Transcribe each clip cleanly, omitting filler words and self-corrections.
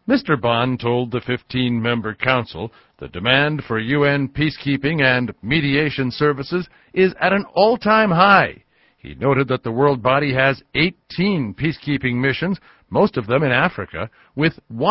Mr. Bond told the 15-member council the demand for UN peacekeeping and mediation services is at an all-time high. He noted that the world body has 18 peacekeeping missions, most of them in Africa, with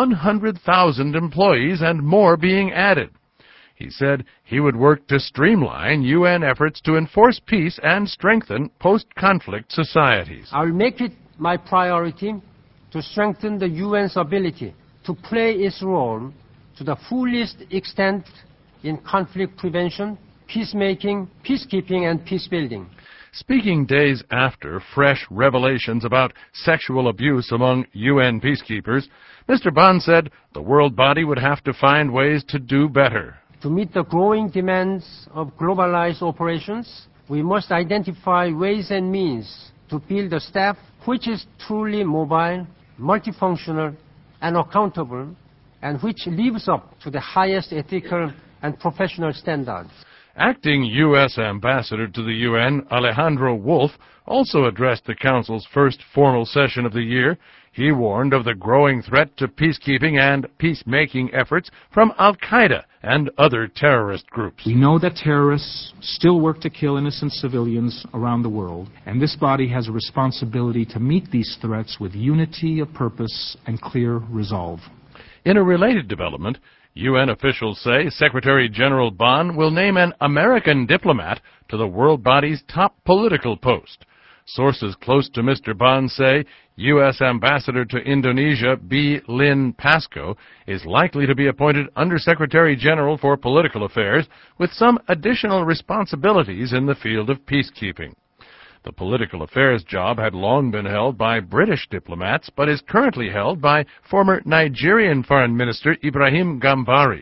100,000 employees and more being added. He said he would work to streamline UN efforts to enforce peace and strengthen post-conflict societies. I will make it my priority to strengthen the UN's ability to play its role to the fullest extent in conflict prevention, peacemaking, peacekeeping, and peacebuilding. Speaking days after fresh revelations about sexual abuse among UN peacekeepers, Mr. Bond said the world body would have to find ways to do better. To meet the growing demands of globalized operations, we must identify ways and means to build a staff which is truly mobile, multifunctional, and accountable, and which lives up to the highest ethical and professional standards. Acting U.S. Ambassador to the UN, Alejandro Wolf, also addressed the Council's first formal session of the year. He warned of the growing threat to peacekeeping and peacemaking efforts from Al-Qaeda and other terrorist groups. We know that terrorists still work to kill innocent civilians around the world, and this body has a responsibility to meet these threats with unity of purpose and clear resolve. In a related development, UN officials say Secretary General Bond will name an American diplomat to the world body's top political post. Sources close to Mr. Bond say U.S. Ambassador to Indonesia, B. Lynn Pascoe, is likely to be appointed Undersecretary General for Political Affairs with some additional responsibilities in the field of peacekeeping. The political affairs job had long been held by British diplomats, but is currently held by former Nigerian Foreign Minister Ibrahim Gambari.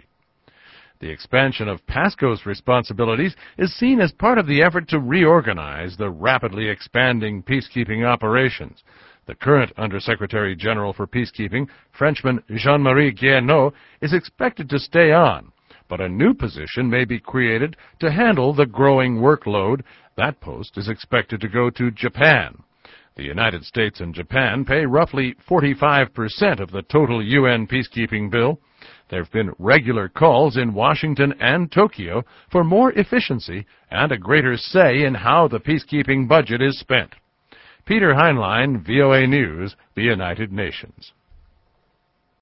The expansion of Pascoe's responsibilities is seen as part of the effort to reorganize the rapidly expanding peacekeeping operations. The current Undersecretary General for Peacekeeping, Frenchman Jean-Marie Guéhenno, is expected to stay on, but a new position may be created to handle the growing workload. That post is expected to go to Japan. The United States and Japan pay roughly 45% of the total UN peacekeeping bill. There have been regular calls in Washington and Tokyo for more efficiency and a greater say in how the peacekeeping budget is spent. Peter Heinlein, VOA News, the United Nations.